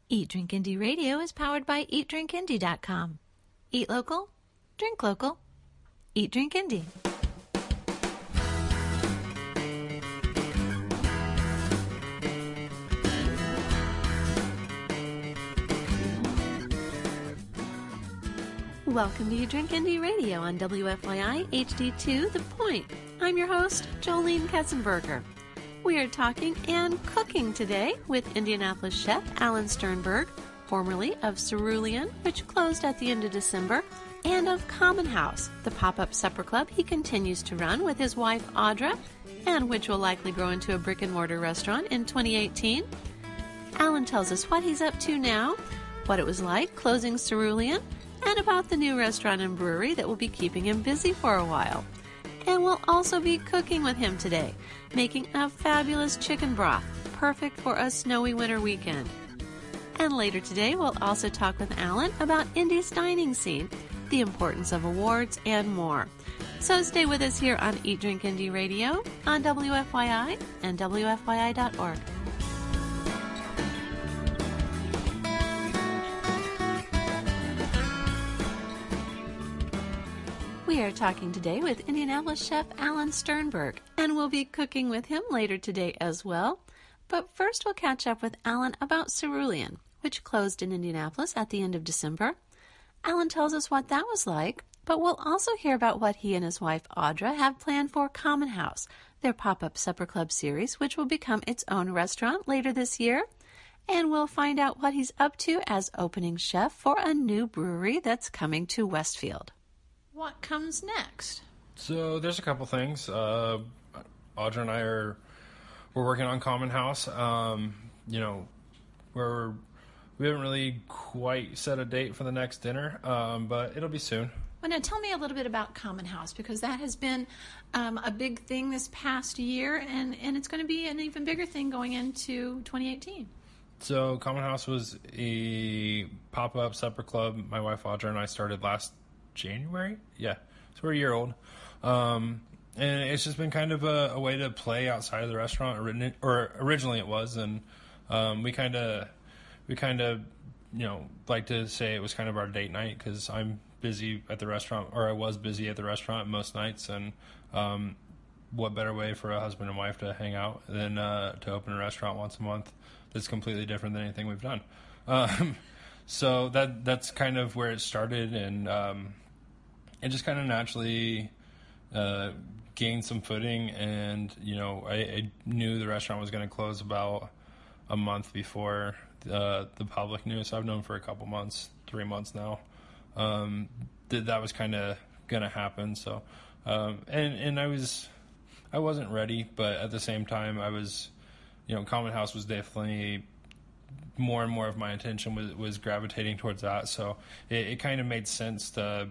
Eat Drink Indie Radio is powered by EatDrinkIndie.com. Eat local, drink local. Eat Drink Indie. Welcome to Eat Drink Indie Radio on WFYI HD2 The Point. I'm your host, Jolene Ketzenberger. We are talking and cooking today with Indianapolis chef Alan Sternberg, formerly of Cerulean, which closed at the end of December, and of Common House, the pop-up supper club he continues to run with his wife Audra, and which will likely grow into a brick-and-mortar restaurant in 2018. Alan tells us what he's up to now, what it was like closing Cerulean, and about the new restaurant and brewery that will be keeping him busy for a while. And we'll also be cooking with him today, making a fabulous chicken broth, perfect for a snowy winter weekend. And later today, we'll also talk with Alan about Indie's dining scene, the importance of awards, and more. So stay with us here on Eat Drink Indie Radio on WFYI and WFYI.org. We are talking today with Indianapolis chef Alan Sternberg, and we'll be cooking with him later today as well. But first we'll catch up with Alan about Cerulean, which closed in Indianapolis at the end of December. Alan tells us what that was like, but we'll also hear about what he and his wife Audra have planned for Common House, their pop-up supper club series, which will become its own restaurant later this year. And we'll find out what he's up to as opening chef for a new brewery that's coming to Westfield. What comes next? So there's a couple things. Audra and I we're working on Common House. We haven't really quite set a date for the next dinner, but it'll be soon. Well, now tell me a little bit about Common House, because that has been a big thing this past year, and it's going to be an even bigger thing going into 2018. So Common House was a pop-up supper club my wife Audra and I started last January. Yeah, so we're a year old. And it's just been kind of a way to play outside of the restaurant, or originally it was, and we kind of like to say it was kind of our date night, because I'm busy at the restaurant, or I was busy at the restaurant most nights, and what better way for a husband and wife to hang out than to open a restaurant once a month that's completely different than anything we've done. So that's kind of where it started, and it just kind of naturally gained some footing. And I knew the restaurant was going to close about a month before the public knew, so I've known for a couple months, 3 months now, that was kind of going to happen. So and I wasn't ready, but at the same time I was, Common House was definitely more and more of my attention was gravitating towards that. So it kind of made sense to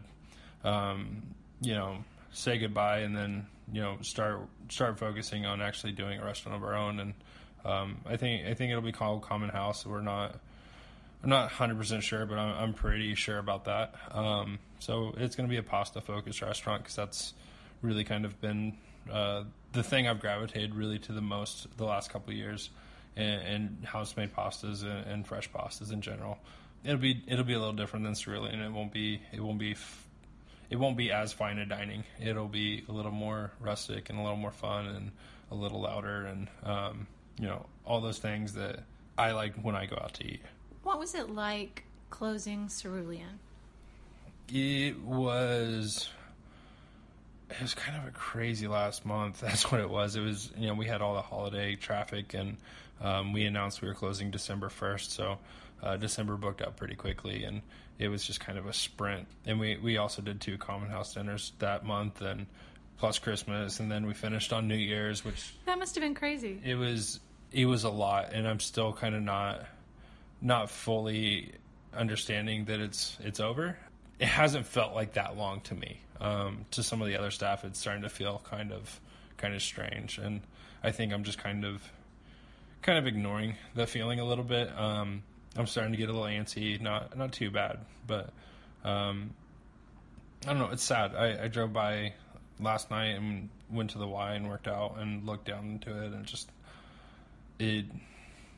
say goodbye and then start focusing on actually doing a restaurant of our own. And I think it'll be called Common House. I'm not 100% sure, but I'm pretty sure about that. So it's going to be a pasta focused restaurant, because that's really kind of been the thing I've gravitated really to the most the last couple of years, and house-made pastas and fresh pastas in general. It'll be a little different than Cerulean. It won't be as fine a dining. It'll be a little more rustic and a little more fun and a little louder, and all those things that I like when I go out to eat. What was it like closing Cerulean? It was kind of a crazy last month. That's what it was. It was, we had all the holiday traffic, and we announced we were closing December 1st, so December booked up pretty quickly, and it was just kind of a sprint. And we also did 2 Common House dinners that month, and plus Christmas, and then we finished on New Year's, which... That must have been crazy. It was a lot, and I'm still kind of not fully understanding that it's over. It hasn't felt like that long to me. To some of the other staff, it's starting to feel kind of strange, and I think I'm just kind of ignoring the feeling a little bit. I'm starting to get a little antsy, not too bad, but I don't know, it's sad. I drove by last night and went to the Y and worked out and looked down into it, and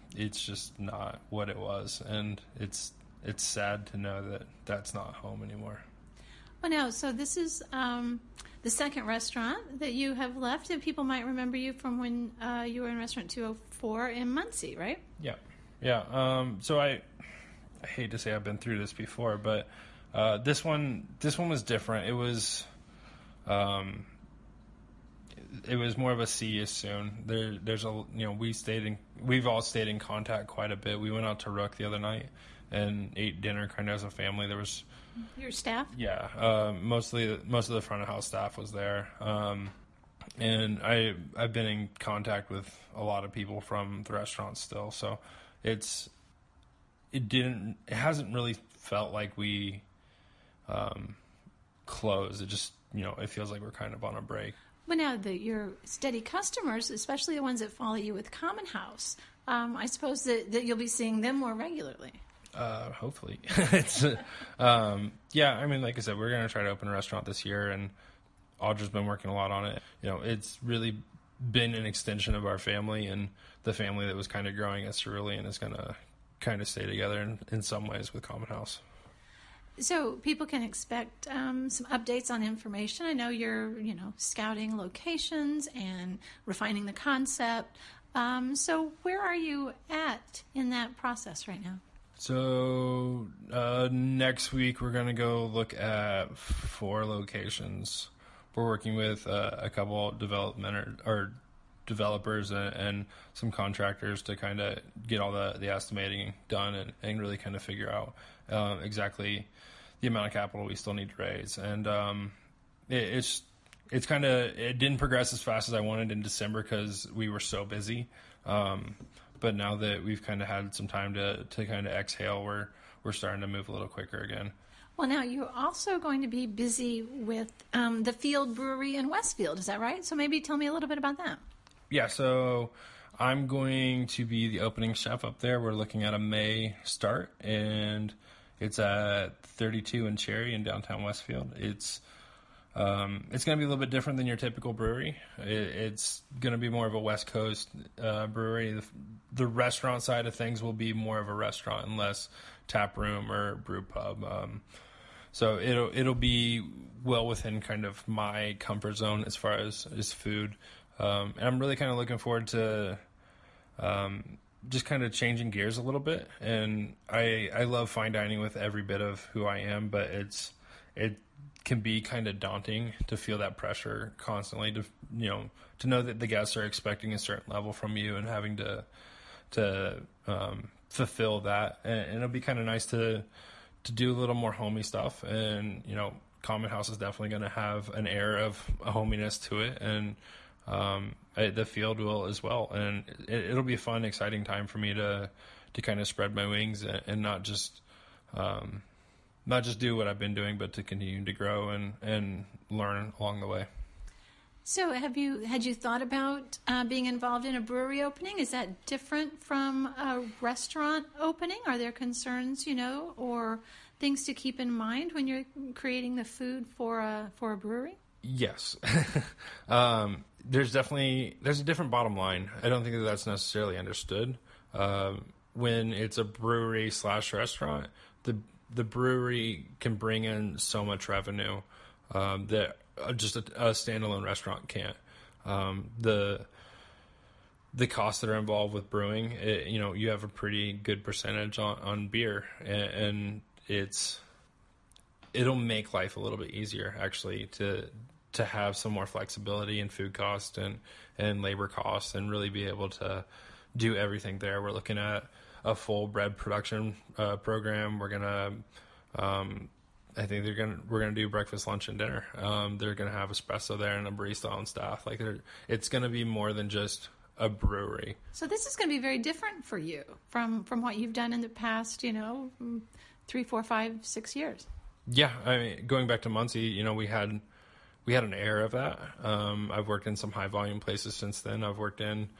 it's just not what it was, and it's sad to know that that's not home anymore. Well, now, so this is the second restaurant that you have left, and people might remember you from when you were in Restaurant 204 in Muncie, right? Yeah. So I hate to say I've been through this before, but this one was different. It was more of a see you soon. There's a we've all stayed in contact quite a bit. We went out to Rook the other night and ate dinner kind of as a family. There was your staff? Yeah, most of the front of house staff was there, and I've been in contact with a lot of people from the restaurant still. So it hasn't really felt like we closed. It just it feels like we're kind of on a break. Well, now your steady customers, especially the ones that follow you with Common House, I suppose that you'll be seeing them more regularly. Hopefully. It's yeah, I mean, like I said, we're going to try to open a restaurant this year, and Audra's been working a lot on it. It's really been an extension of our family and the family that was kind of growing us early, and is going to kind of stay together in some ways with Common House. So people can expect some updates on information. I know you're, scouting locations and refining the concept. So where are you at in that process right now? So next week we're going to go look at 4 locations. We're working with a couple developers and some contractors to kind of get all the estimating done and really kind of figure out exactly the amount of capital we still need to raise. And it didn't progress as fast as I wanted in December because we were so busy. But now that we've kind of had some time to kind of exhale, we're starting to move a little quicker again. Well, now you're also going to be busy with the Field Brewery in Westfield. Is that right? So maybe tell me a little bit about that. Yeah, so I'm going to be the opening chef up there. We're looking at a May start, and it's at 32 and Cherry in downtown Westfield. It's going to be a little bit different than your typical brewery. It's going to be more of a West Coast brewery. The restaurant side of things will be more of a restaurant and less tap room or brew pub. So it'll be well within kind of my comfort zone as far as food. And I'm really kind of looking forward to just kind of changing gears a little bit. And I love fine dining with every bit of who I am, but it can be kind of daunting to feel that pressure constantly to know that the guests are expecting a certain level from you and having to fulfill that. And it'll be kind of nice to do a little more homey stuff. And Common House is definitely going to have an air of a hominess to it, and the Field will as well. And it'll be a fun, exciting time for me to kind of spread my wings and not just do what I've been doing, but to continue to grow and learn along the way. So had you thought about being involved in a brewery opening? Is that different from a restaurant opening? Are there concerns, or things to keep in mind when you're creating the food for a brewery? Yes. There's a different bottom line. I don't think that's necessarily understood. When it's a brewery / restaurant, the brewery can bring in so much revenue that just a standalone restaurant can't. The costs that are involved with brewing, you have a pretty good percentage on beer, and it'll make life a little bit easier actually to have some more flexibility in food cost and labor costs, and really be able to do everything there. We're looking at a full bread production program. We're gonna I think we're gonna do breakfast, lunch, and dinner. They're gonna have espresso there and a barista on staff. It's gonna be more than just a brewery. So this is gonna be very different for you from what you've done in the past, 3, 4, 5, 6 years. Yeah, I mean, going back to Muncie, we had an air of that. I've worked in some high volume places since then. I've worked in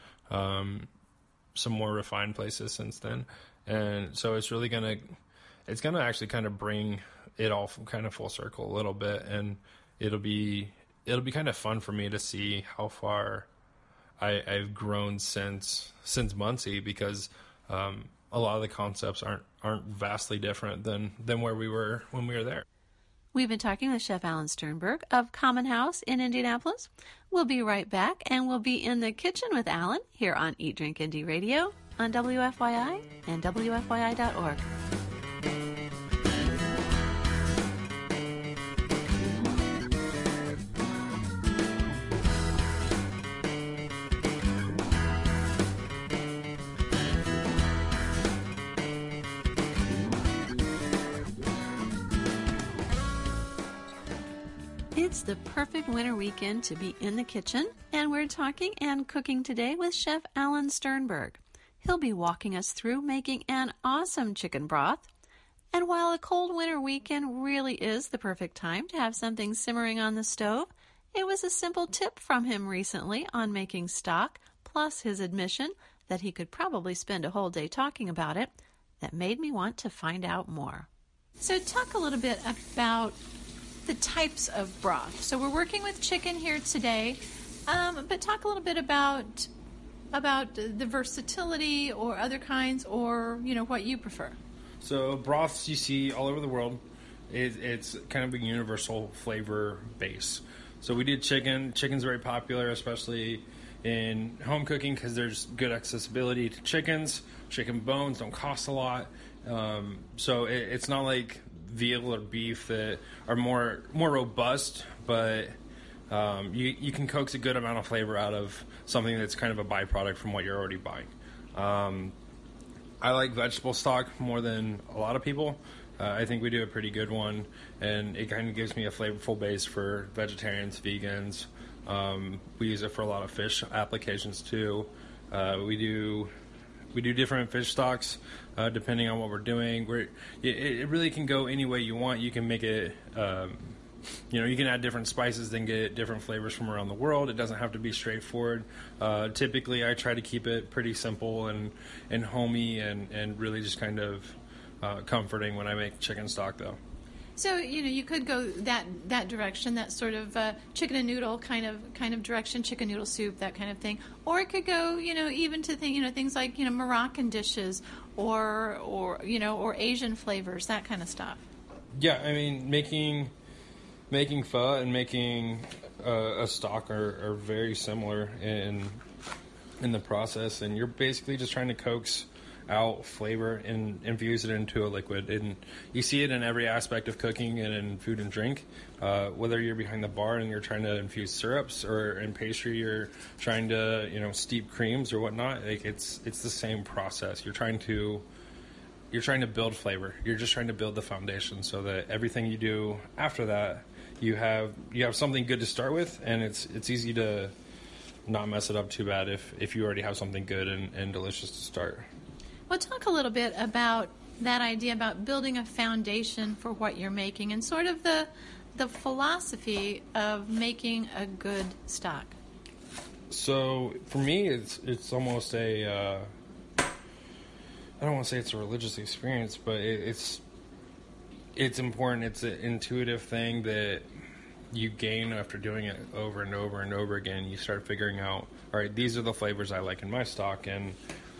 some more refined places since then, and so it's gonna actually kind of bring it all kind of full circle a little bit, and it'll be kind of fun for me to see how far I've grown since Muncie, because a lot of the concepts aren't vastly different than where we were when we were there. We've been talking with Chef Alan Sternberg of Common House in Indianapolis. We'll be right back, and we'll be in the kitchen with Alan here on Eat Drink Indie Radio on WFYI and WFYI.org. It's the perfect winter weekend to be in the kitchen, and we're talking and cooking today with Chef Alan Sternberg. He'll be walking us through making an awesome chicken broth. And while a cold winter weekend really is the perfect time to have something simmering on the stove, it was a simple tip from him recently on making stock, plus his admission that he could probably spend a whole day talking about it, that made me want to find out more. So talk a little bit about the types of broth. So we're working with chicken here today, but talk a little bit about the versatility or other kinds, or what you prefer. So broths you see all over the world, it's kind of a universal flavor base. So we did chicken. Chicken's very popular, especially in home cooking, because there's good accessibility to chickens. Chicken bones don't cost a lot, so it's not like veal or beef that are more robust, but you can coax a good amount of flavor out of something that's kind of a byproduct from what you're already buying. I like vegetable stock more than a lot of people. I think we do a pretty good one, and it kind of gives me a flavorful base for vegetarians, vegans. We use it for a lot of fish applications too. We do different fish stocks depending on what we're doing. It really can go any way you want. You can make it, you can add different spices and get different flavors from around the world. It doesn't have to be straightforward. Typically, I try to keep it pretty simple and homey and really just kind of comforting when I make chicken stock, though. So you could go that direction, that sort of chicken and noodle kind of direction, chicken noodle soup, that kind of thing, or it could go even to things like Moroccan dishes or Asian flavors, that kind of stuff. Yeah, I mean making pho and making a stock are very similar in the process, and you're basically just trying to coax out flavor and infuse it into a liquid. And you see it in every aspect of cooking and in food and drink, whether you're behind the bar and you're trying to infuse syrups, or in pastry you're trying to steep creams or whatnot. Like it's the same process. You're trying to build flavor. You're just trying to build the foundation so that everything you do after that, you have something good to start with, and it's easy to not mess it up too bad if you already have something good and delicious to start. Well, talk a little bit about that idea about building a foundation for what you're making, and sort of the philosophy of making a good stock. So for me, it's almost I don't want to say it's a religious experience, but it's important. It's an intuitive thing that you gain after doing it over and over and over again. You start figuring out, all right, these are the flavors I like in my stock, and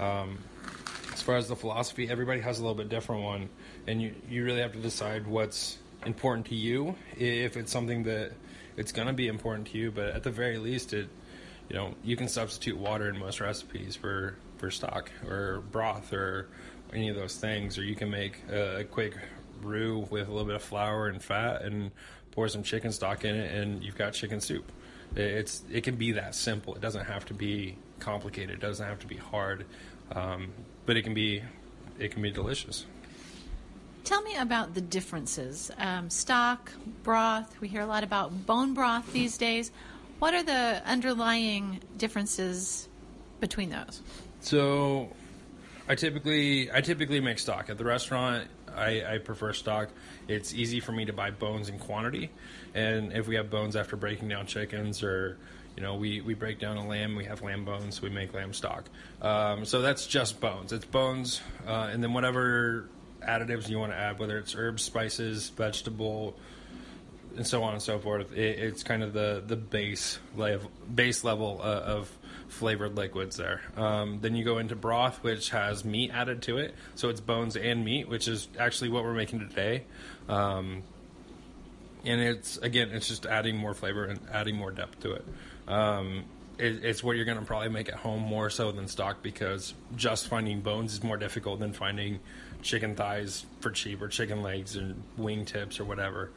as far as the philosophy, everybody has a little bit different one, and you really have to decide what's important to you, if it's something that it's going to be important to you. But at the very least, you can substitute water in most recipes for stock or broth or any of those things, or you can make a quick roux with a little bit of flour and fat and pour some chicken stock in it, and you've got chicken soup. It can be that simple. It doesn't have to be complicated. It doesn't have to be hard. But it can be delicious. Tell me about the differences. Stock, broth, we hear a lot about bone broth these days. What are the underlying differences between those? So I typically make stock. At the restaurant, I prefer stock. It's easy for me to buy bones in quantity. And if we have bones after breaking down chickens, or we break down a lamb, we have lamb bones, we make lamb stock. So that's just bones. It's bones, and then whatever additives you want to add, whether it's herbs, spices, vegetable, and so on and so forth. It's kind of the base level of flavored liquids there. Then you go into broth, which has meat added to it. So it's bones and meat, which is actually what we're making today. And it's just adding more flavor and adding more depth to it. It's what you're going to probably make at home more so than stock, because just finding bones is more difficult than finding chicken thighs for cheap, or chicken legs and wing tips or whatever.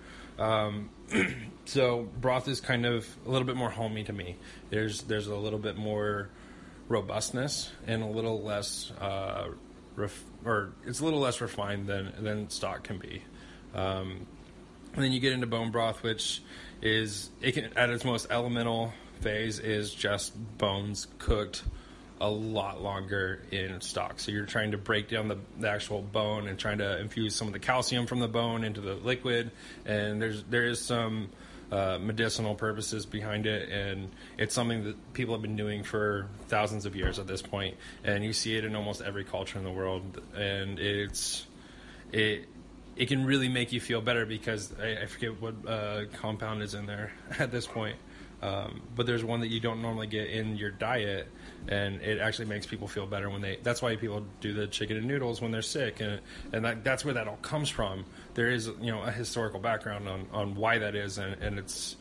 So broth is kind of a little bit more homey to me. There's a little bit more robustness and a little less it's a little less refined than stock can be. And then you get into bone broth, which is, it can, at its most elemental phase, is just bones cooked a lot longer in stock. So you're trying to break down the actual bone and trying to infuse some of the calcium from the bone into the liquid, and there is some medicinal purposes behind it, and it's something that people have been doing for thousands of years at this point, and you see it in almost every culture in the world, and it can really make you feel better, because I forget what compound is in there at this point. But there's one that you don't normally get in your diet, and it actually makes people feel better that's why people do the chicken and noodles when they're sick, and that's where that all comes from. There is, a historical background on why that is, and it's,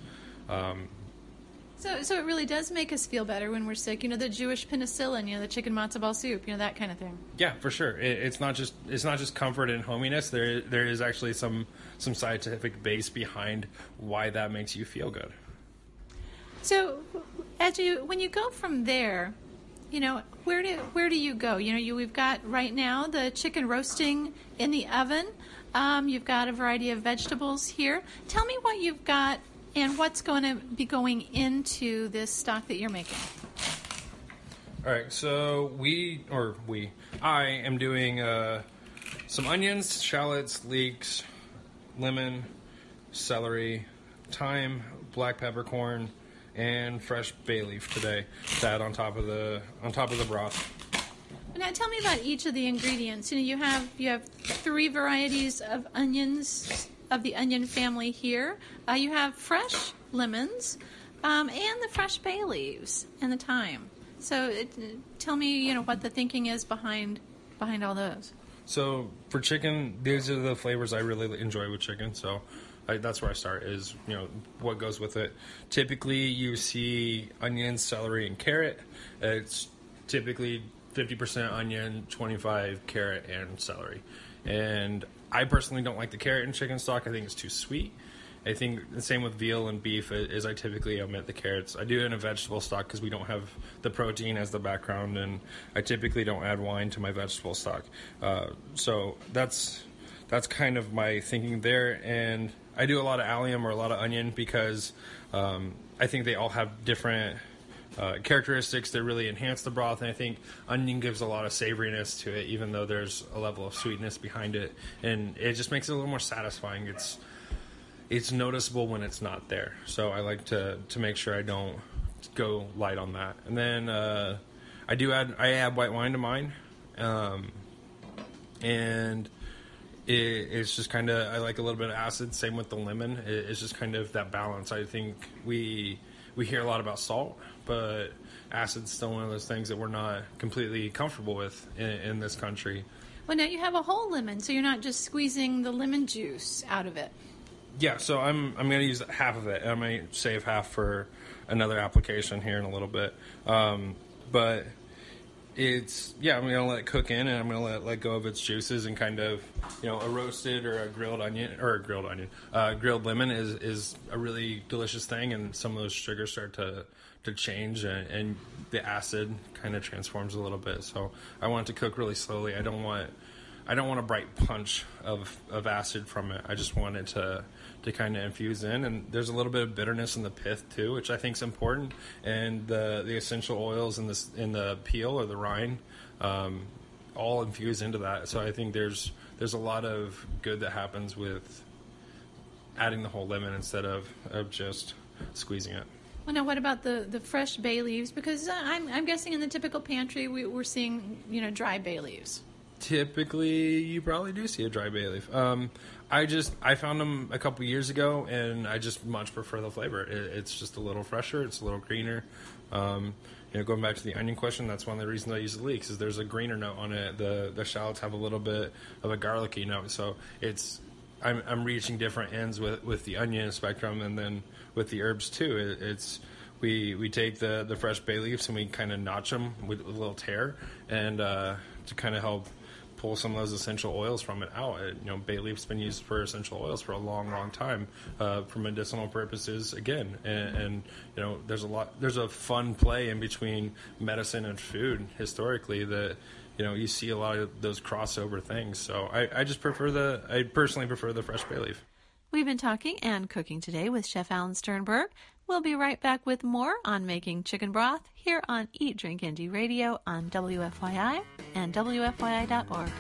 So it really does make us feel better when we're sick. The Jewish penicillin, the chicken matzo ball soup, that kind of thing. Yeah, for sure. It's not just comfort and hominess. There is actually some scientific base behind why that makes you feel good. So, when you go from there, where do you go? We've got right now the chicken roasting in the oven. You've got a variety of vegetables here. Tell me what you've got and what's going to be going into this stock that you're making. All right, so I am doing some onions, shallots, leeks, lemon, celery, thyme, black peppercorn, and fresh bay leaf today to add on top of the broth. Now tell me about each of the ingredients. You have 3 varieties of onions of the onion family here. You have fresh lemons and the fresh bay leaves and the thyme. So tell me, what the thinking is behind all those. So for chicken, these are the flavors I really enjoy with chicken. So that's where I start, is, what goes with it. Typically, you see onions, celery, and carrot. It's typically 50% onion, 25 carrot, and celery. And I personally don't like the carrot in chicken stock. I think it's too sweet. I think the same with veal and beef is I typically omit the carrots. I do it in a vegetable stock because we don't have the protein as the background, and I typically don't add wine to my vegetable stock. So that's kind of my thinking there. And I do a lot of allium or a lot of onion because I think they all have different characteristics that really enhance the broth, and I think onion gives a lot of savoriness to it, even though there's a level of sweetness behind it, and it just makes it a little more satisfying. It's noticeable when it's not there, so I like to make sure I don't go light on that. And then I add white wine to mine, and it's just kind of, I like a little bit of acid. Same with the lemon. It's just kind of that balance. I think we hear a lot about salt, but acid's still one of those things that we're not completely comfortable with in this country. Well, now you have a whole lemon, so you're not just squeezing the lemon juice out of it. Yeah, so I'm going to use half of it. I might save half for another application here in a little bit. But I'm going to let it cook in, and I'm going to let go of its juices, and kind of, a roasted or a grilled lemon is a really delicious thing, and some of those sugars start to change, and the acid kind of transforms a little bit. So I want it to cook really slowly. I don't want a bright punch of acid from it. I just want it to kind of infuse in, and there's a little bit of bitterness in the pith too, which I think is important, and the essential oils in the peel or the rind all infuse into that. So I think there's a lot of good that happens with adding the whole lemon instead of just squeezing it. Well, now what about the fresh bay leaves? Because I'm guessing in the typical pantry we're seeing dry bay leaves. Typically, you probably do see a dry bay leaf. I found them a couple years ago, and I just much prefer the flavor. It's just a little fresher. It's a little greener. going back to the onion question, that's one of the reasons I use the leeks is there's a greener note on it. The shallots have a little bit of a garlicky note, so I'm reaching different ends with the onion spectrum, and then with the herbs too. We take the fresh bay leaves and we kind of notch them with a little tear, and to kind of help pull some of those essential oils from it out. Bay leaf's been used for essential oils for a long, long time for medicinal purposes. Again, and there's a fun play in between medicine and food historically that you see a lot of those crossover things. So I personally prefer the fresh bay leaf. We've been talking and cooking today with Chef Alan Sternberg. We'll be right back with more on making chicken broth here on Eat Drink Indie Radio on WFYI and WFYI.org.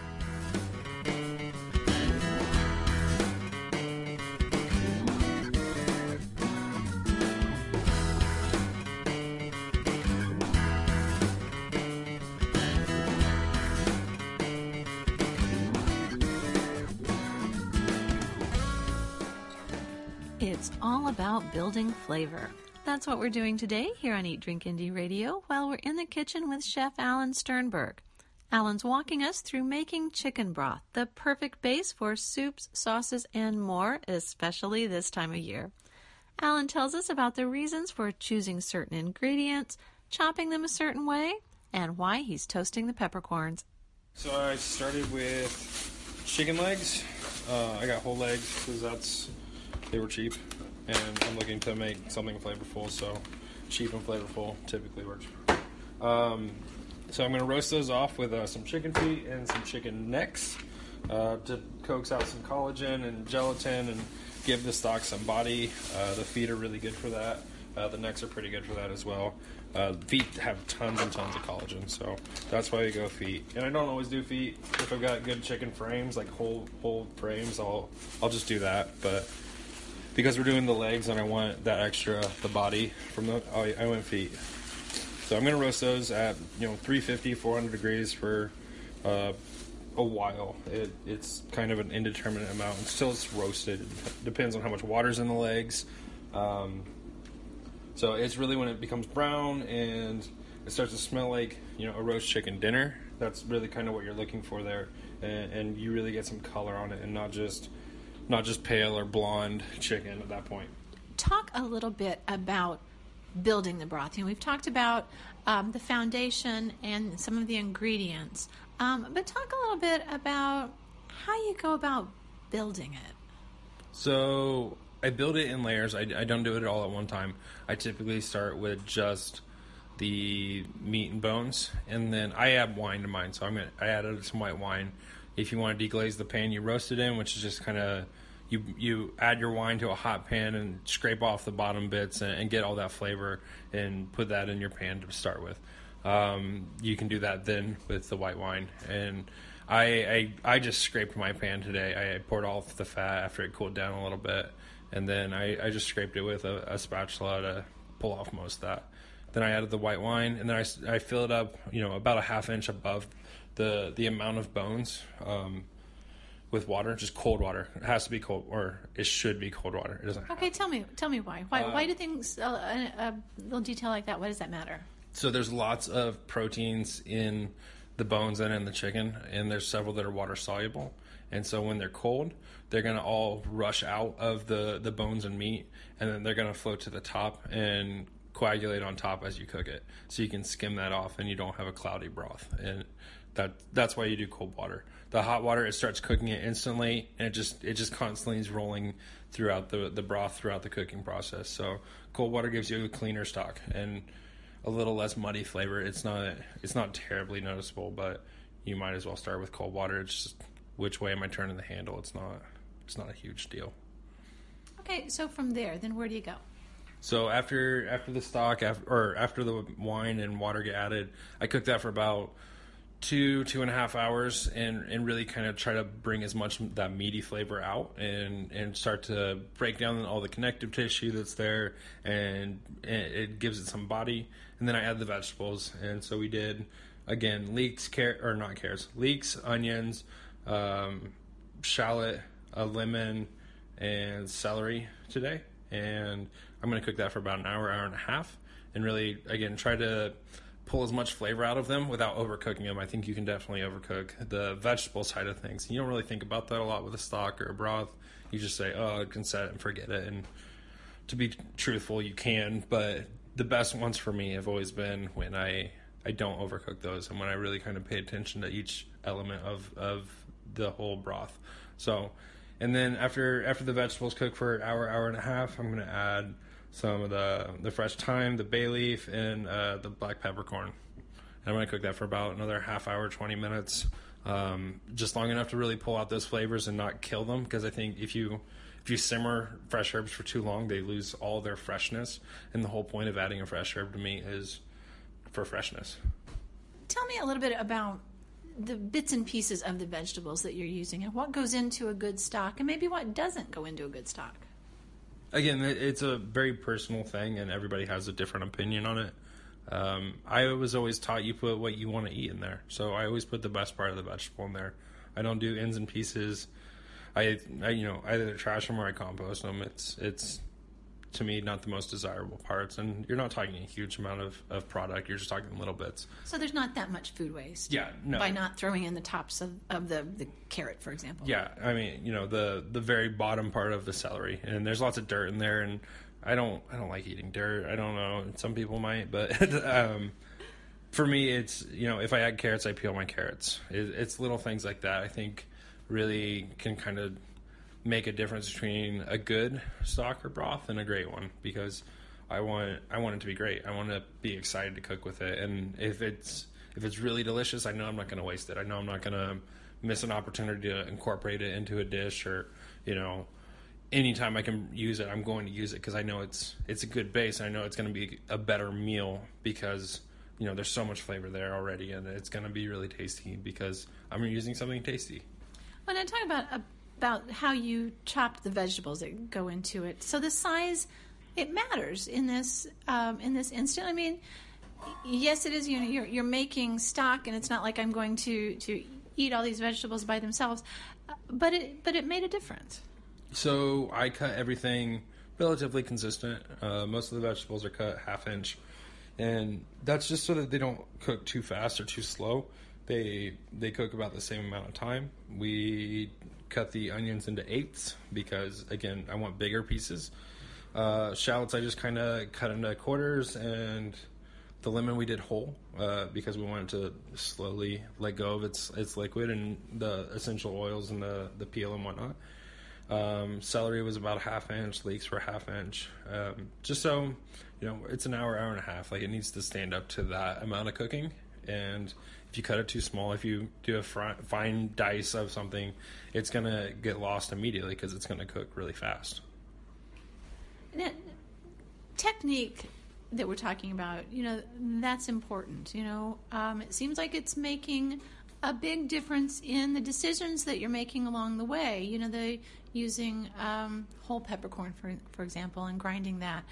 It's all about building flavor. That's what we're doing today here on Eat Drink Indie Radio while we're in the kitchen with Chef Alan Sternberg. Alan's walking us through making chicken broth, the perfect base for soups, sauces, and more, especially this time of year. Alan tells us about the reasons for choosing certain ingredients, chopping them a certain way, and why he's toasting the peppercorns. So I started with chicken legs. I got whole legs because they were cheap, and I'm looking to make something flavorful, so cheap and flavorful typically works. So I'm going to roast those off with some chicken feet and some chicken necks to coax out some collagen and gelatin and give the stock some body. The feet are really good for that. The necks are pretty good for that as well. Feet have tons and tons of collagen, so that's why we go feet. And I don't always do feet. If I've got good chicken frames, like whole frames, I'll just do that, but because we're doing the legs and I want that extra, the body from I went feet. So I'm going to roast those at 350, 400 degrees for a while. It's kind of an indeterminate amount until it's roasted. It depends on how much water's in the legs. So it's really when it becomes brown and it starts to smell like a roast chicken dinner. That's really kind of what you're looking for there, and you really get some color on it and not just pale or blonde chicken at that point. Talk a little bit about building the broth. We've talked about the foundation and some of the ingredients, but talk a little bit about how you go about building it. So I build it in layers. I don't do it all at one time. I typically start with just the meat and bones, and then I add wine to mine. So I added some white wine. If you want to deglaze the pan you roast it in, which is just kind of you add your wine to a hot pan and scrape off the bottom bits and get all that flavor and put that in your pan to start with. You can do that then with the white wine. And I just scraped my pan today. I poured off the fat after it cooled down a little bit, and then I just scraped it with a spatula to pull off most of that. Then I added the white wine, and then I fill it up, about a half inch above the amount of bones with water, just cold water. It has to be cold, or it should be cold water. It doesn't. Okay, tell me why. Why do things a little detail like that? Why does that matter? So there's lots of proteins in the bones and in the chicken, and there's several that are water soluble. And so when they're cold, they're going to all rush out of the bones and meat, and then they're going to float to the top and coagulate on top as you cook it. So you can skim that off, and you don't have a cloudy broth. And that's why you do cold water. The hot water, it starts cooking it instantly, and it just constantly is rolling throughout the broth throughout the cooking process. So cold water gives you a cleaner stock and a little less muddy flavor. It's not terribly noticeable, but you might as well start with cold water. It's just which way am I turning the handle? It's not a huge deal. Okay, so from there, then where do you go? So after the stock, after the wine and water get added, I cook that for about 2.5 hours and really kind of try to bring as much that meaty flavor out and start to break down all the connective tissue that's there, and it gives it some body. And then I add the vegetables, and so we did again leeks, onions, shallot, a lemon, and celery today. And I'm going to cook that for about an hour and a half. and really, again, try to pull as much flavor out of them without overcooking them. I think you can definitely overcook the vegetable side of things. You don't really think about that a lot with a stock or a broth. You just say, oh, I can set it and forget it. And to be truthful, you can, but the best ones for me have always been when I don't overcook those and when I really kind of pay attention to each element of the whole broth. So, and then after the vegetables cook for an hour and a half, I'm going to add some of the fresh thyme, the bay leaf, and the black peppercorn. And I'm going to cook that for about another half hour, 20 minutes, just long enough to really pull out those flavors and not kill them. Because I think if you simmer fresh herbs for too long, they lose all their freshness. And the whole point of adding a fresh herb to me is for freshness. Tell me a little bit about the bits and pieces of the vegetables that you're using and what goes into a good stock and maybe what doesn't go into a good stock. Again, it's a very personal thing, and everybody has a different opinion on it. I was always taught you put what you want to eat in there, so I always put the best part of the vegetable in there. I don't do ends and pieces. I either trash them or I compost them. It's to me not the most desirable parts, and you're not talking a huge amount of product. You're just talking little bits. So there's not that much food waste. Yeah, no. By not throwing in the tops of the carrot, for example. Yeah, I mean, the very bottom part of the celery, and there's lots of dirt in there, and I don't like eating dirt. I don't know, some people might, but for me, it's if I add carrots, I peel my carrots. It's little things like that I think really can kind of make a difference between a good stock or broth and a great one, because I want it to be great. I want to be excited to cook with it, and if it's really delicious, I know I'm not going to waste it. I know I'm not going to miss an opportunity to incorporate it into a dish, or anytime I can use it, I'm going to use it because I know it's a good base, and I know it's going to be a better meal because there's so much flavor there already, and it's going to be really tasty because I'm using something tasty. When I talk about how you chopped the vegetables that go into it, so the size, it matters in this instant. I mean, yes, it is. You're making stock, and it's not like I'm going to eat all these vegetables by themselves, but it made a difference. So I cut everything relatively consistent. Most of the vegetables are cut 1/2 inch, and that's just so that they don't cook too fast or too slow. They cook about the same amount of time. We cut the onions into 1/8 because, again, I want bigger pieces. Shallots I just kind of cut into quarters, and the lemon we did whole because we wanted to slowly let go of its liquid and the essential oils and the peel and whatnot. Celery was about 1/2 inch, leeks were 1/2 inch. Just so, it's an hour and a half. Like, it needs to stand up to that amount of cooking. And if you cut it too small, if you do a fine dice of something, it's going to get lost immediately because it's going to cook really fast. Now, technique that we're talking about, that's important. It seems like it's making a big difference in the decisions that you're making along the way. The using whole peppercorn, for example, and grinding that.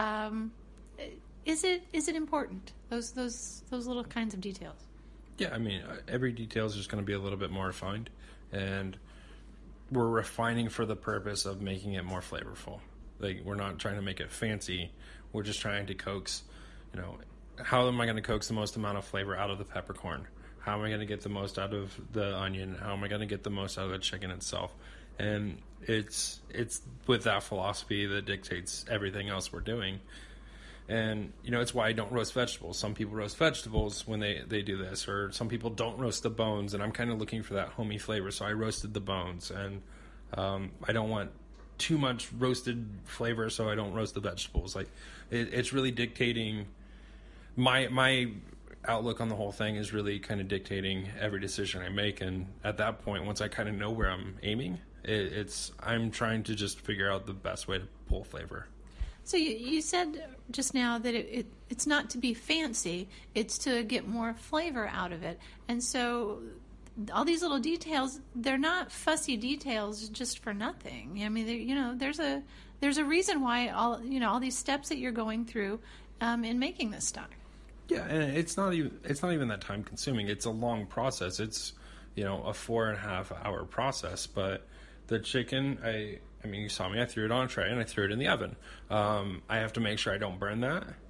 Is it important? Those little kinds of details. Yeah, I mean, every detail is just going to be a little bit more refined, and we're refining for the purpose of making it more flavorful. Like, we're not trying to make it fancy. We're just trying to coax, how am I going to coax the most amount of flavor out of the peppercorn? How am I going to get the most out of the onion? How am I going to get the most out of the chicken itself? And it's with that philosophy that dictates everything else we're doing. And, it's why I don't roast vegetables. Some people roast vegetables when they do this, or some people don't roast the bones, and I'm kind of looking for that homey flavor, so I roasted the bones. And I don't want too much roasted flavor, so I don't roast the vegetables. Like, it's really dictating my outlook on the whole thing is really kind of dictating every decision I make. And at that point, once I kind of know where I'm aiming, I'm trying to just figure out the best way to pull flavor. So you said just now that it's not to be fancy, it's to get more flavor out of it. And so all these little details, they're not fussy details just for nothing. I mean, there's a reason why all these steps that you're going through in making this stock. Yeah, and it's not even that time consuming. It's a long process. It's a 4.5 hour process. But the chicken, I mean, you saw me. I threw it on a tray and I threw it in the oven. I have to make sure I don't burn that,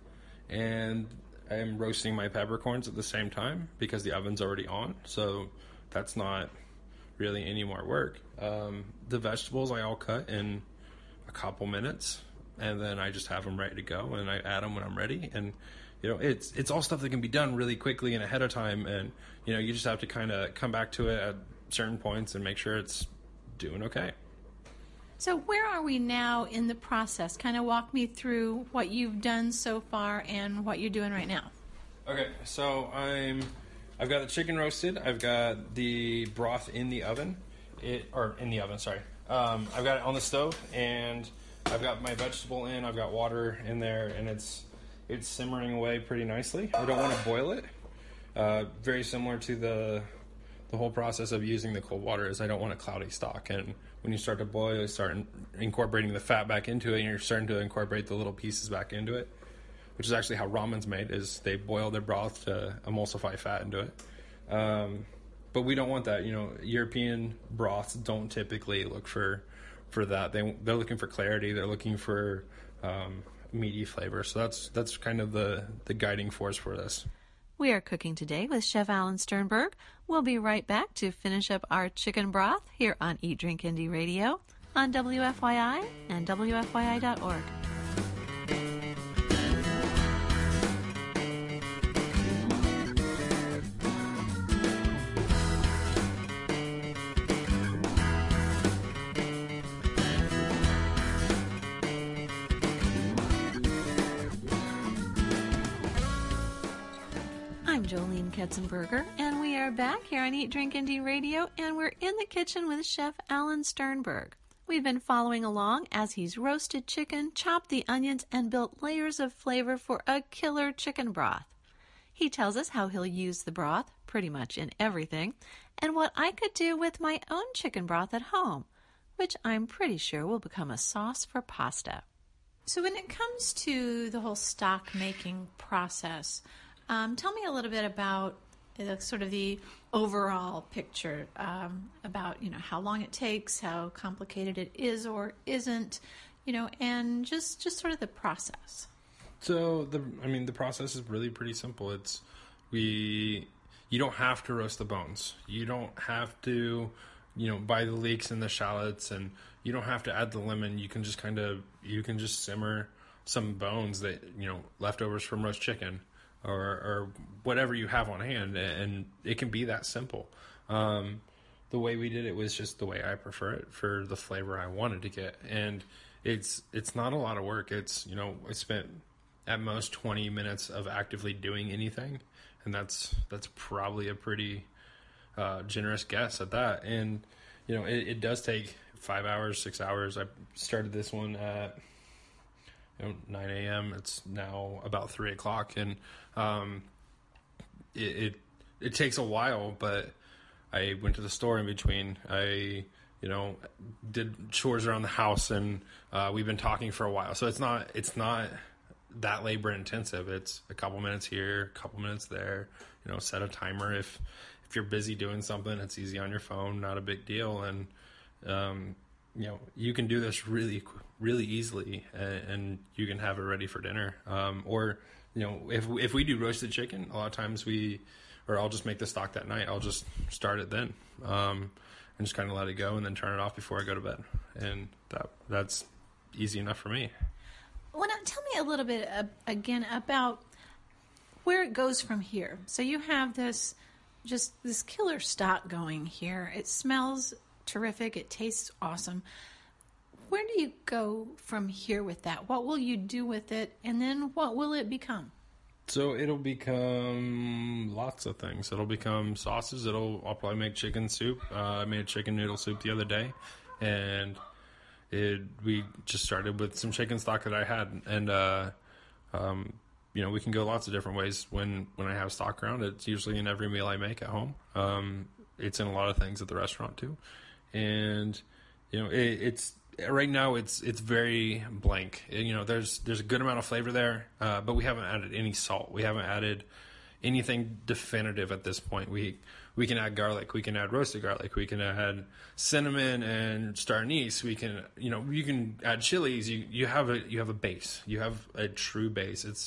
and I'm roasting my peppercorns at the same time because the oven's already on, so that's not really any more work. The vegetables I all cut in a couple minutes, and then I just have them ready to go, and I add them when I'm ready. And it's all stuff that can be done really quickly and ahead of time, and you just have to kind of come back to it at certain points and make sure it's doing okay. So where are we now in the process? Kind of walk me through what you've done so far and what you're doing right now. Okay, so I've got the chicken roasted. I've got the broth in the oven. I've got it on the stove, and I've got my vegetable in. I've got water in there, and it's simmering away pretty nicely. I don't want to boil it. Very similar to the whole process of using the cold water is I don't want a cloudy stock. And when you start to boil, you start incorporating the fat back into it, and you're starting to incorporate the little pieces back into it, which is actually how ramen's made, is they boil their broth to emulsify fat into it. But we don't want that. European broths don't typically look for that. They're looking for clarity. They're looking for meaty flavor. So that's kind of the guiding force for this. We are cooking today with Chef Alan Sternberg. We'll be right back to finish up our chicken broth here on Eat Drink Indie Radio on WFYI and WFYI.org. I'm Jolene Katzenberger, and we are back here on Eat Drink Indie Radio, and we're in the kitchen with Chef Alan Sternberg. We've been following along as he's roasted chicken, chopped the onions, and built layers of flavor for a killer chicken broth. He tells us how he'll use the broth pretty much in everything, and what I could do with my own chicken broth at home, which I'm pretty sure will become a sauce for pasta. So when it comes to the whole stock making process, tell me a little bit about sort of the overall picture, about how long it takes, how complicated it is or isn't, and just sort of the process. So the process is really pretty simple. You don't have to roast the bones. You don't have to buy the leeks and the shallots, and you don't have to add the lemon. You can just simmer some bones that leftovers from roast chicken. Or whatever you have on hand, and it can be that simple. The way we did it was just the way I prefer it for the flavor I wanted to get, and it's not a lot of work. It's I spent at most 20 minutes of actively doing anything, and that's probably a pretty generous guess at that. And it does take 5 hours, 6 hours. I started this one at 9 a.m. It's now about 3 o'clock, and it takes a while, but I went to the store in between. I did chores around the house, and we've been talking for a while. So it's not that labor intensive. It's a couple minutes here, a couple minutes there. Set a timer if you're busy doing something. It's easy on your phone, not a big deal, and you can do this really easily, and you can have it ready for dinner. Or if we do roasted chicken, a lot of times I'll just make the stock that night. I'll just start it then, and just kind of let it go, and then turn it off before I go to bed. And that's easy enough for me. Well, now tell me a little bit again about where it goes from here. So you have this killer stock going here. It smells terrific. It tastes awesome. Where do you go from here with that? What will you do with it? And then what will it become? So it'll become lots of things. It'll become sauces. I'll probably make chicken soup. I made a chicken noodle soup the other day, and we just started with some chicken stock that I had. And, we can go lots of different ways when I have stock around. It's usually in every meal I make at home. It's in a lot of things at the restaurant too. And, it's right now it's very blank. There's a good amount of flavor there, but we haven't added any salt. We haven't added anything definitive at this point. We can add garlic. We can add roasted garlic. We can add cinnamon and star anise. We can, you can add chilies. You have a base. You have a true base. It's,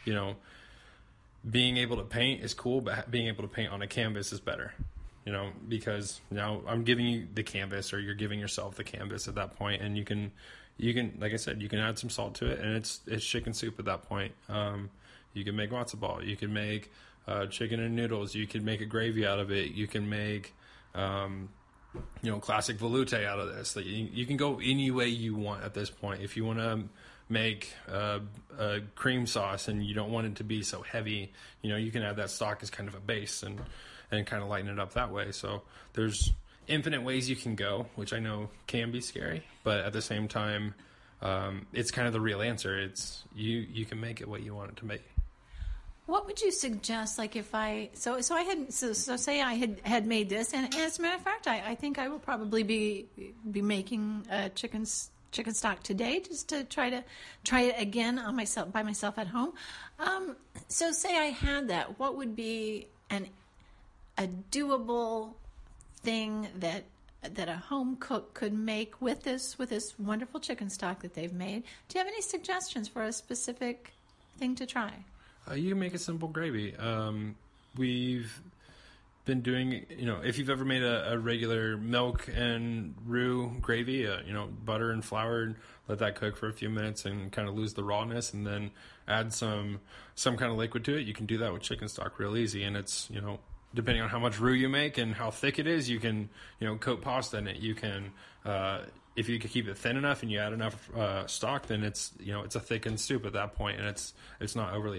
you know, being able to paint is cool, but being able to paint on a canvas is better, you know, because now I'm giving you the canvas, or you're giving yourself the canvas at that point, and you can, like I said, you can add some salt to it, and it's chicken soup at that point. You can make matzo ball, you can make chicken and noodles, you can make a gravy out of it, you can make, you know, classic velouté out of this. Like you can go any way you want at this point. If you want to make a cream sauce and you don't want it to be so heavy, you know, you can add that stock as kind of a base and kind of lighten it up that way. So there's infinite ways you can go, which I know can be scary, but at the same time, it's kind of the real answer. It's you can make it what you want it to make. What would you suggest? Like if so say I had made this, and as a matter of fact, I think I will probably be making chicken stock today, just to try it again by myself at home. So say I had that, what would be a doable thing that a home cook could make with this wonderful chicken stock that they've made? Do you have any suggestions for a specific thing to try? You can make a simple gravy. We've been doing, you know, if you've ever made a regular milk and roux gravy, you know, butter and flour, let that cook for a few minutes and kind of lose the rawness, and then add some kind of liquid to it. You can do that with chicken stock real easy, and it's, you know, depending on how much roux you make and how thick it is, you can, you know, coat pasta in it. You can, if you can keep it thin enough and you add enough stock, then it's, you know, it's a thickened soup at that point, and it's not overly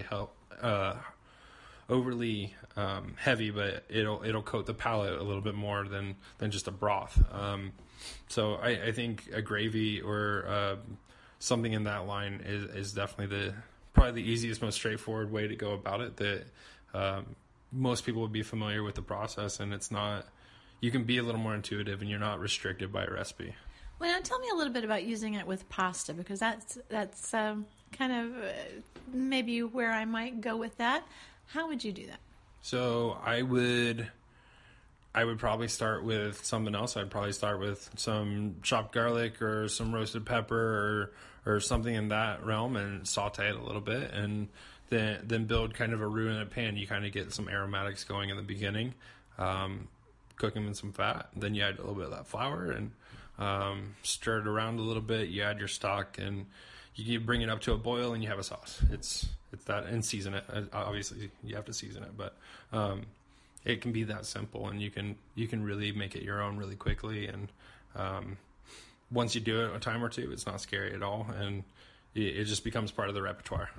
heavy, but it'll coat the palate a little bit more than just a broth. So I think a gravy or something in that line is definitely probably the easiest, most straightforward way to go about it. That most people would be familiar with the process, and it's not. You can be a little more intuitive, and you're not restricted by a recipe. Well, now tell me a little bit about using it with pasta, because that's kind of maybe where I might go with that. How would you do that? So I would probably start with something else. I'd probably start with some chopped garlic or some roasted pepper or something in that realm, and saute it a little bit, and then build kind of a roux in a pan. You kind of get some aromatics going in the beginning, cook them in some fat. Then you add a little bit of that flour and stir it around a little bit. You add your stock, and you bring it up to a boil, and you have a sauce. It's that, and season it. Obviously, you have to season it, but it can be that simple, and you can really make it your own really quickly. And once you do it a time or two, it's not scary at all, and it just becomes part of the repertoire.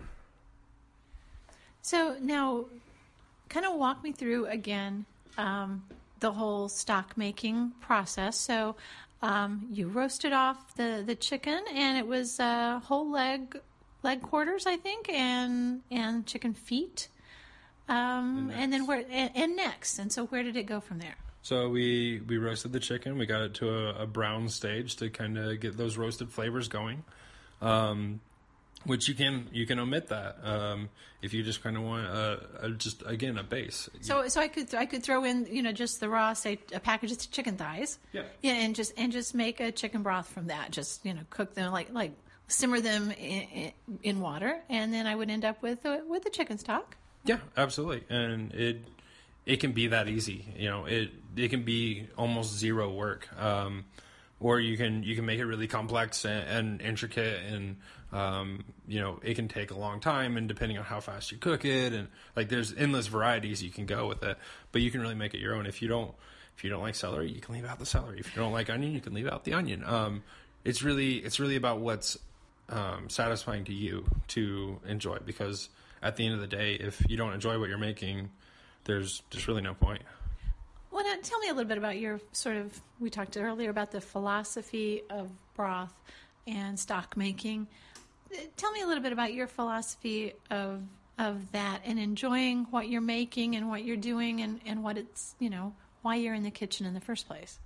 So now, kind of walk me through again the whole stock making process. So you roasted off the chicken, and it was whole leg quarters, I think, and chicken feet, and then and necks. And so where did it go from there? So we roasted the chicken. We got it to a brown stage to kind of get those roasted flavors going. Which you can omit that if you just kind of want just again a base. So I could throw in just the raw, say a package of chicken thighs. Yeah. Yeah, and just make a chicken broth from that. Just cook them like simmer them in water, and then I would end up with the chicken stock. Yeah, absolutely, and it can be that easy. It can be almost zero work. Or you can make it really complex and intricate, and it can take a long time, and depending on how fast you cook it, and like there's endless varieties you can go with it. But you can really make it your own. If you don't like celery, you can leave out the celery. If you don't like onion, you can leave out the onion. It's really about what's satisfying to you to enjoy. Because at the end of the day, if you don't enjoy what you're making, there's just really no point. Well, now, tell me a little bit about your we talked earlier about the philosophy of broth and stock making. Tell me a little bit about your philosophy of that, and enjoying what you're making and what you're doing, and what it's, why you're in the kitchen in the first place.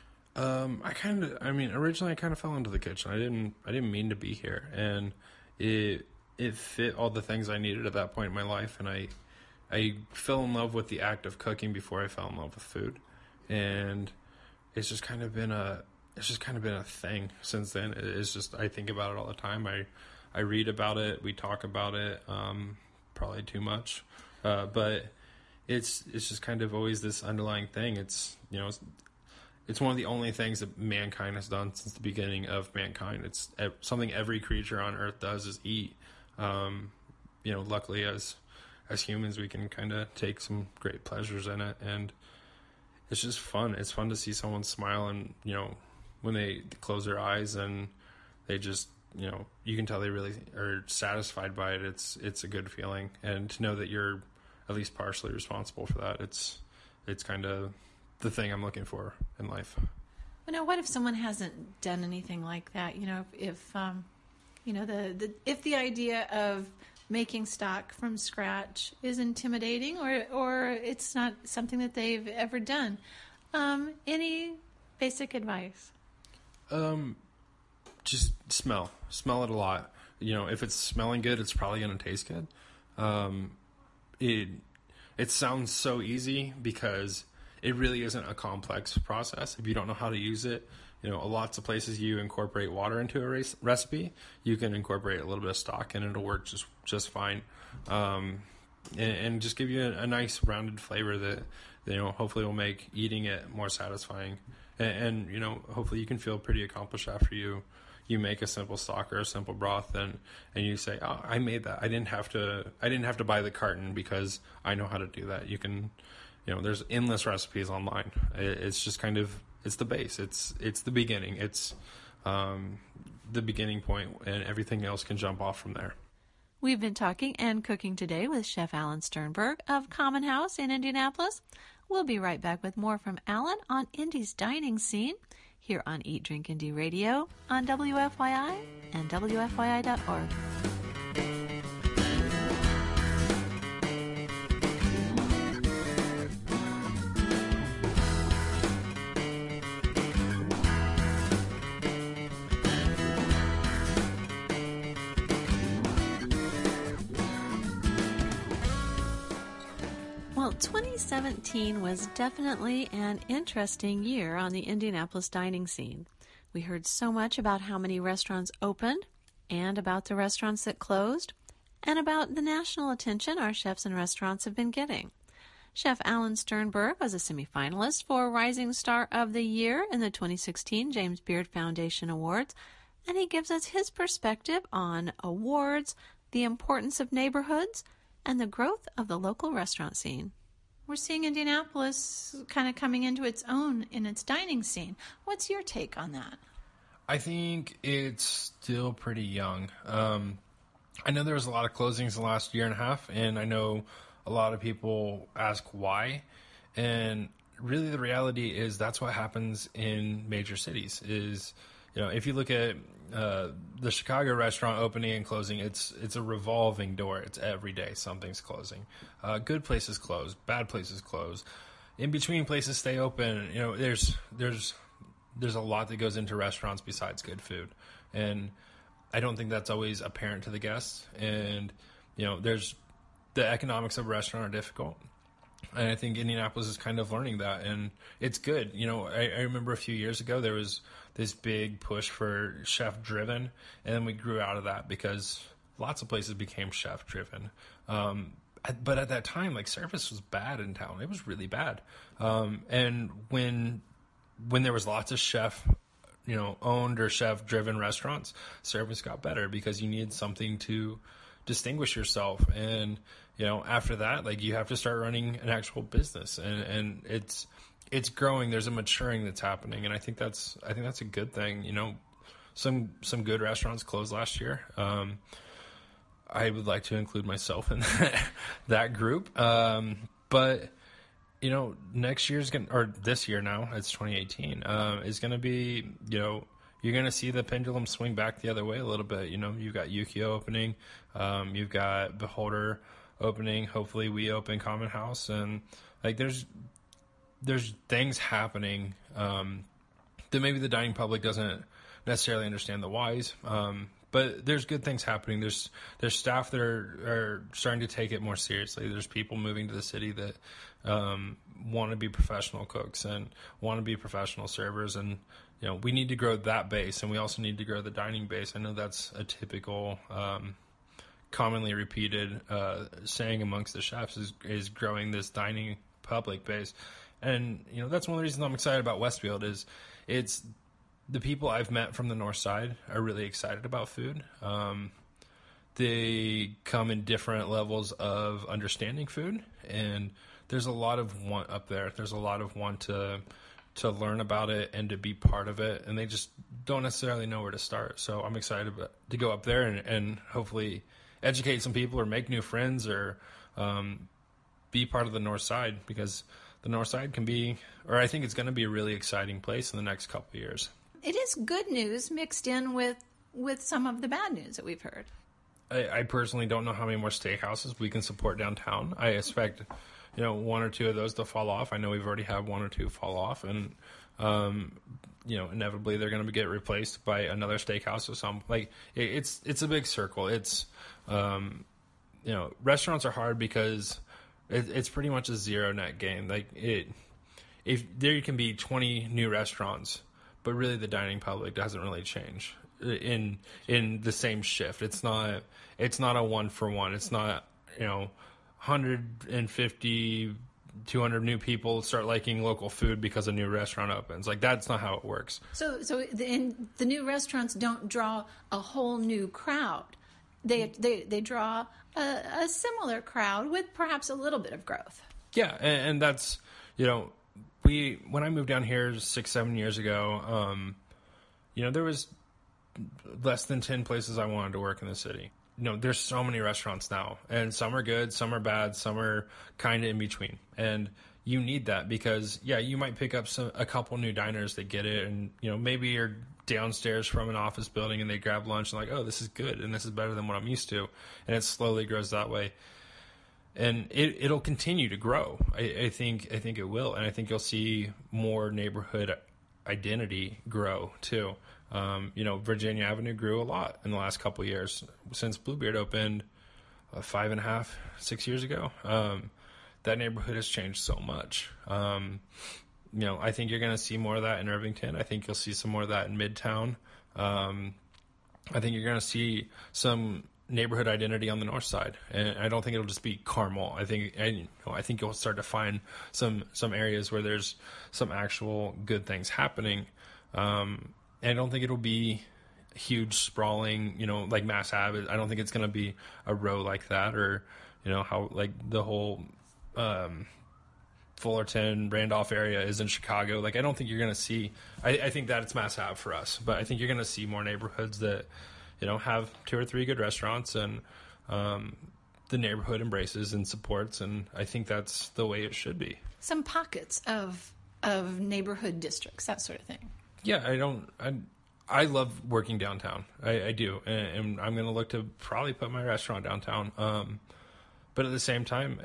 Originally I kind of fell into the kitchen. I didn't mean to be here, and it fit all the things I needed at that point in my life, and I fell in love with the act of cooking before I fell in love with food, and it's just kind of been a thing since then. It's just, I think about it all the time. I read about it. We talk about it. probably too much, but it's just kind of always this underlying thing. It's it's one of the only things that mankind has done since the beginning of mankind. It's something every creature on Earth does is eat. Luckily as humans, we can kind of take some great pleasures in it, and it's just fun. It's fun to see someone smile, and when they close their eyes and they just you can tell they really are satisfied by it. It's a good feeling, and to know that you're at least partially responsible for that, it's kind of the thing I'm looking for in life. Well, now, what if someone hasn't done anything like that? If the idea of making stock from scratch is intimidating, or it's not something that they've ever done, any basic advice? Just smell it a lot. If it's smelling good, it's probably going to taste good. It sounds so easy because it really isn't a complex process. If you don't know how to use it, lots of places you incorporate water into a recipe, you can incorporate a little bit of stock and it'll work just fine. And just give you a nice rounded flavor that, hopefully will make eating it more satisfying. And hopefully you can feel pretty accomplished after you make a simple stock or a simple broth, and you say, "Oh, I made that. I didn't have to buy the carton because I know how to do that." You can, there's endless recipes online. It's just kind of, it's the base. It's the beginning. It's the beginning point, and everything else can jump off from there. We've been talking and cooking today with Chef Alan Sternberg of Common House in Indianapolis. We'll be right back with more from Alan on Indy's dining scene here on Eat, Drink, Indy Radio on WFYI and WFYI.org. Well, 2017 was definitely an interesting year on the Indianapolis dining scene. We heard so much about how many restaurants opened, and about the restaurants that closed, and about the national attention our chefs and restaurants have been getting. Chef Alan Sternberg was a semifinalist for Rising Star of the Year in the 2016 James Beard Foundation Awards, and he gives us his perspective on awards, the importance of neighborhoods, and the growth of the local restaurant scene. We're seeing Indianapolis kind of coming into its own in its dining scene. What's your take on that? I think it's still pretty young. I know there was a lot of closings the last year and a half, and I know a lot of people ask why. And really the reality is that's what happens in major cities is, if you look at the Chicago restaurant opening and closing, it's a revolving door. It's every day something's closing. Good places close, bad places close. In between places stay open. There's a lot that goes into restaurants besides good food, and I don't think that's always apparent to the guests. And there's the economics of a restaurant are difficult. And I think Indianapolis is kind of learning that, and it's good. I remember a few years ago there was this big push for chef-driven, and then we grew out of that because lots of places became chef-driven. But at that time, service was bad in town. It was really bad. And when there was lots of chef, owned or chef-driven restaurants, service got better because you needed something to distinguish yourself. And after that, you have to start running an actual business, and it's growing. There's a maturing that's happening, and I think that's a good thing. Some good restaurants closed last year. I would like to include myself in that group. But next year's this year now, it's 2018, is going to be, you're going to see the pendulum swing back the other way a little bit. You've got Yukio opening, you've got Beholder opening. Hopefully we open Common House, and there's things happening that maybe the dining public doesn't necessarily understand the whys. But there's good things happening. There's staff that are starting to take it more seriously. There's people moving to the city that want to be professional cooks and want to be professional servers. And, we need to grow that base, and we also need to grow the dining base. I know that's a typical commonly repeated saying amongst the chefs is growing this dining public base. And, that's one of the reasons I'm excited about Westfield is it's the people I've met from the north side are really excited about food. They come in different levels of understanding food, and there's a lot of want up there. There's a lot of want to learn about it and to be part of it, and they just don't necessarily know where to start. So I'm excited to go up there and hopefully educate some people or make new friends or be part of the north side, because the north side can be, or I think it's going to be a really exciting place in the next couple of years. It is good news mixed in with some of the bad news that we've heard. I personally don't know how many more steakhouses we can support downtown. I expect, one or two of those to fall off. I know we've already had one or two fall off, and inevitably they're going to get replaced by another steakhouse or something. Like it's a big circle. It's restaurants are hard because it's pretty much a zero net game. Like if there can be 20 new restaurants, but really the dining public doesn't really change in the same shift. It's not a 1-for-1. It's not 150 200 new people start liking local food because a new restaurant opens. Like, that's not how it works. So the new restaurants don't draw a whole new crowd. They draw a similar crowd with perhaps a little bit of growth. Yeah, and that's, when I moved down here 6-7 years ago, there was less than 10 places I wanted to work in the city. There's so many restaurants now, and some are good, some are bad, some are kind of in between. And you need that because, you might pick up a couple new diners that get it, and, maybe you're downstairs from an office building and they grab lunch and like, oh, this is good and this is better than what I'm used to. And it slowly grows that way. And it'll continue to grow. I think it will. And I think you'll see more neighborhood identity grow too. Virginia Avenue grew a lot in the last couple of years since Bluebeard opened 5.5, 6 years ago. That neighborhood has changed so much. I think you're going to see more of that in Irvington. I think you'll see some more of that in Midtown. I think you're going to see some neighborhood identity on the north side, and I don't think it'll just be Carmel. I think you'll start to find some areas where there's some actual good things happening. And I don't think it'll be huge sprawling, like Mass Ave. I don't think it's going to be a row like that, or how like the whole Fullerton, Randolph area is in Chicago. Like, I don't think you're going to see. I think that it's Mass Ave for us, but I think you're going to see more neighborhoods that have 2 or 3 good restaurants, and the neighborhood embraces and supports, and I think that's the way it should be. Some pockets of neighborhood districts, that sort of thing. Yeah, I love working downtown. I do, and I'm going to look to probably put my restaurant downtown. But at the same time,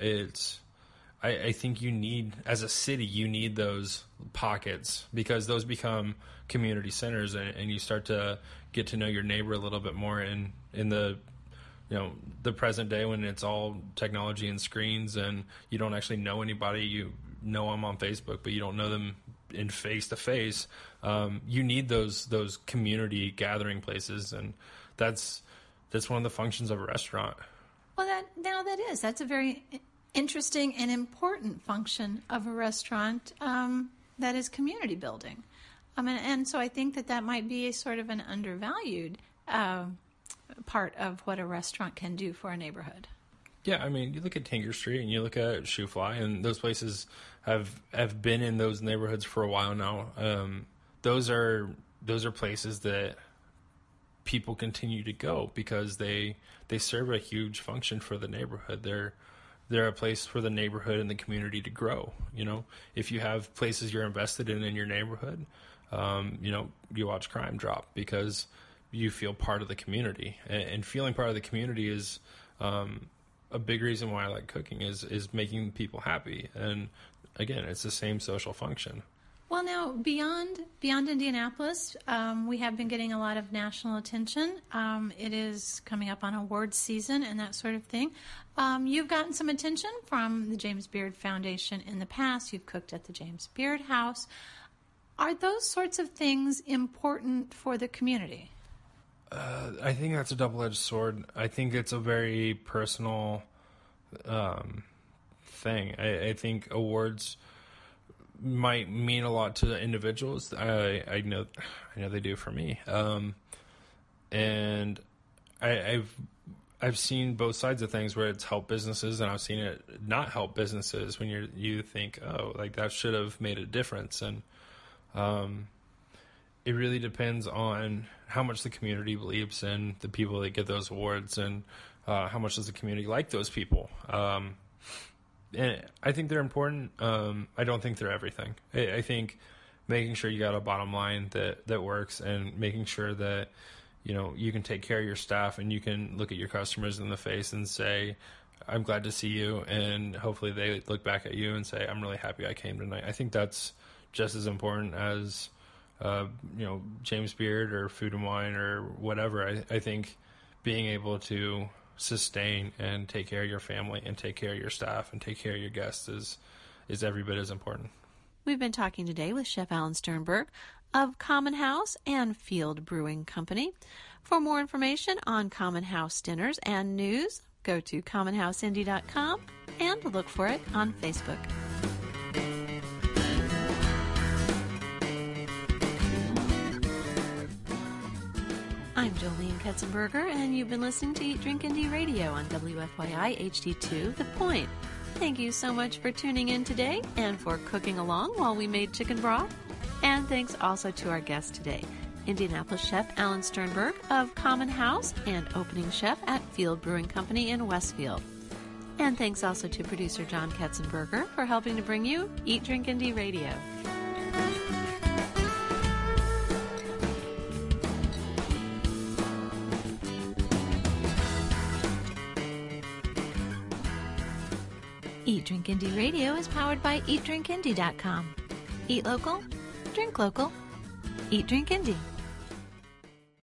I think you need, as a city, you need those pockets because those become community centers, and you start to get to know your neighbor a little bit more in the the present day when it's all technology and screens and you don't actually know anybody. You know them on Facebook, but you don't know them in face to face. You need those community gathering places, and that's one of the functions of a restaurant. Well, that's a very interesting and important function of a restaurant, that is community building. And so I think that might be a sort of an undervalued part of what a restaurant can do for a neighborhood. Yeah, you look at Tinker Street and you look at Shoofly, and those places have been in those neighborhoods for a while now. Those are places that people continue to go because they serve a huge function for the neighborhood. They're a place for the neighborhood and the community to grow. If you have places you're invested in your neighborhood, you watch crime drop because you feel part of the community, and feeling part of the community is a big reason why I like cooking is making people happy. And again, it's the same social function. Well, now beyond Indianapolis, we have been getting a lot of national attention. It is coming up on awards season and that sort of thing. You've gotten some attention from the James Beard Foundation in the past. You've cooked at the James Beard House. Are those sorts of things important for the community? I think that's a double-edged sword. I think it's a very personal thing. I think awards might mean a lot to the individuals. I know they do for me. And I've seen both sides of things where it's helped businesses, and I've seen it not help businesses when you think, oh, like that should have made a difference. And it really depends on how much the community believes in the people that get those awards, and how much does the community like those people. And I think they're important. I don't think they're everything. I think making sure you got a bottom line that works, and making sure that you can take care of your staff, and you can look at your customers in the face and say, I'm glad to see you, and hopefully they look back at you and say, I'm really happy I came tonight. I think that's just as important as James Beard or Food and Wine or whatever. I think being able to sustain and take care of your family and take care of your staff and take care of your guests is every bit as important. We've been talking today with Chef Alan Sternberg of Common House and Field Brewing Company. For more information on Common House dinners and news, go to commonhouseindy.com and look for it on Facebook. I'm Jolene Ketzenberger, and you've been listening to Eat, Drink, Indie Radio on WFYI HD2 The Point. Thank you so much for tuning in today and for cooking along while we made chicken broth. And thanks also to our guest today, Indianapolis chef Alan Sternberg of Common House and opening chef at Field Brewing Company in Westfield. And thanks also to producer John Ketzenberger for helping to bring you Eat, Drink, Indie Radio. Eat Drink Indie Radio is powered by EatDrinkIndie.com. Eat local, drink local, Eat Drink Indie.